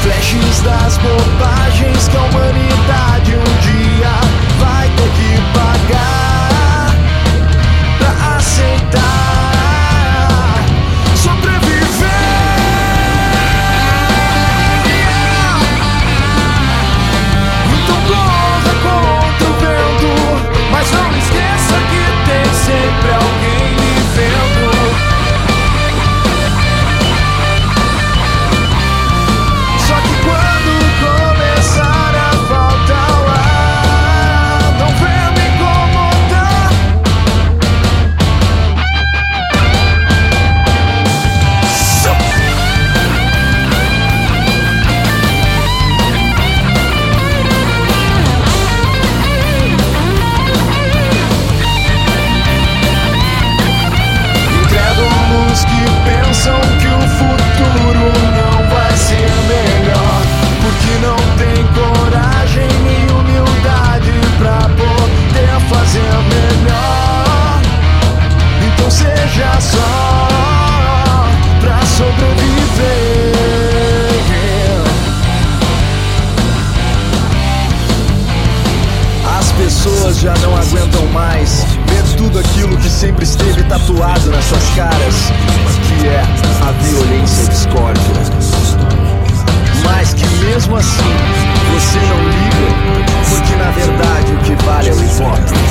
Flashes das bobagens que a humanidade um dia vai ter que pagar pra aceitar sobreviver. Então corra contra o vento, mas não esqueça que tem sempre alguém lhe vendo. Só que quando começar a faltar o ar, não venha me incomodar. Incrédulos que pensam que o futuro não vai ser melhor, porque não tem coragem nem humildade pra poder fazer melhor. Então seja só pra sobreviver. As pessoas já não aguentam mais ver tudo aquilo que sempre esteve tatuado nas suas caras, que é a violência e a discórdia. Mas que mesmo assim você não liga, porque na verdade o que vale é o hip hop.